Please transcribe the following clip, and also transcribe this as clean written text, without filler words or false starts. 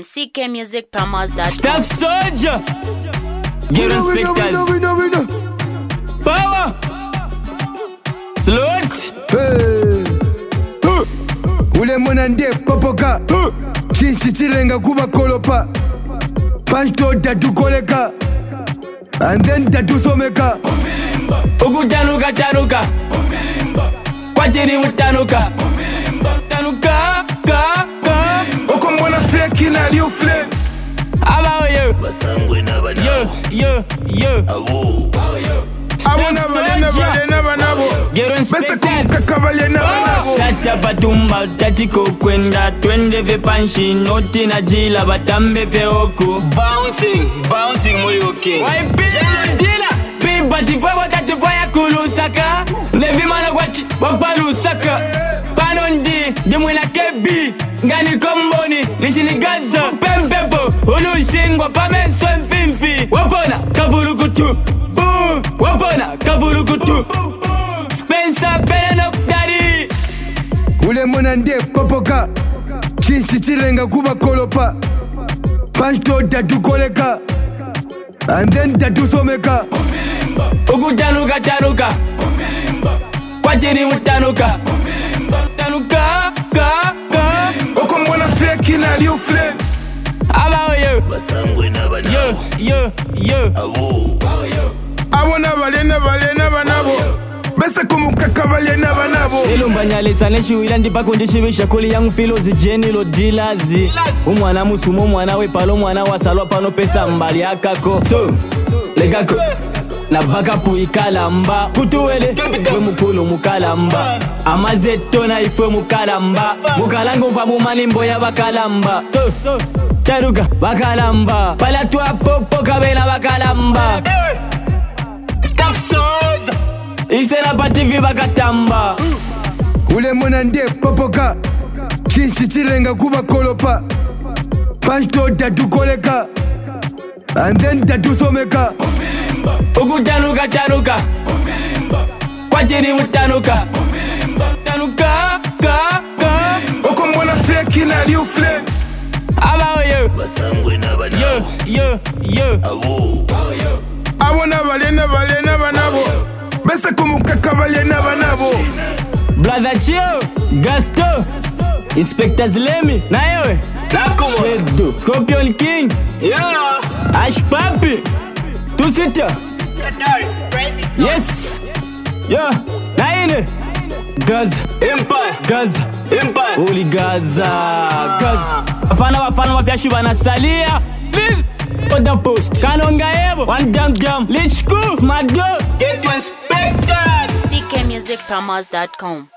CKmusicpromos.com. Staff Soldier. Get respecters. Power. Salute. Ule mwanande popoka Chinshi chilenga kuba kolopa Pancho datu koleka And then datu someka Ukutanuka tanuka Kwatiri utanuka Tanuka ka Oko mwana fleki na liu flek Aba yo Basangwe na banabo Yo Awo Abona balena banabo Get Bese respecters. kumuka kabalena banabo Tata patumba tatiko kwenda twende ve panshi noti na jila batambe fe oku Bouncing muri okay Jelo dila Piba tifava tatufaya kulusaka Nevi mana kwati wapalusaka Panondi dimwina kebi Ngani komboni nishini gaza Pempepo ulushingwa pamenso mfimfi Wapona kavulukutu Wapona kavulukutu Spencer Benenok Daddy Ule mwanande popoka Chinshi chilenga kuba kolopa Pancho datu koleka And then datu someka Ukutanuka tanuka Kwatiri utanuka Tanuka ka Oko mwana fleki na liu flek Aba yo Basangwe na banabo Yo Awo Abona balena banabo Bese kumuka kabalena banabo Elumbanyalisa neshiwila ndipakundishibisha kuli yangu filo zijeni lo dilazi Umwana musumu umwana wepalo umwana wasalwa pano pesa mbali akako So, legako na bakapu ikalamba Kutuwele, we mukulu mukalamba Amazeto na ifwe mukalamba Mukalango mfa mumanimbo ya bakalamba So, taruka bakalamba Palatwa popo kabela bakalamba Staff Soldier Isena pativi bakatamba Ule mwanande popoka Chinshi chilenga kuba kolopa Pancho datu koleka And then datu someka Ukutanuka tanuka Kwatiri utanuka Tanuka ka Oko mwana fleki na liu flek Aba yo Basangwe na banabo Yo Awo Abona balena banabo Bese kumuka kabalena banabo Brother Chio Gasto Inspectors Lemi Na yewe Nakumo Shedo Scorpion King Ash Papi Tusita Yes Na ine Gaza Empire Holy Gaza Afana wafyashi wanasalia Please Other post Kanonga Evo One damn Lich Kuf Magdo Get to inspectors CKmusicpromos.com.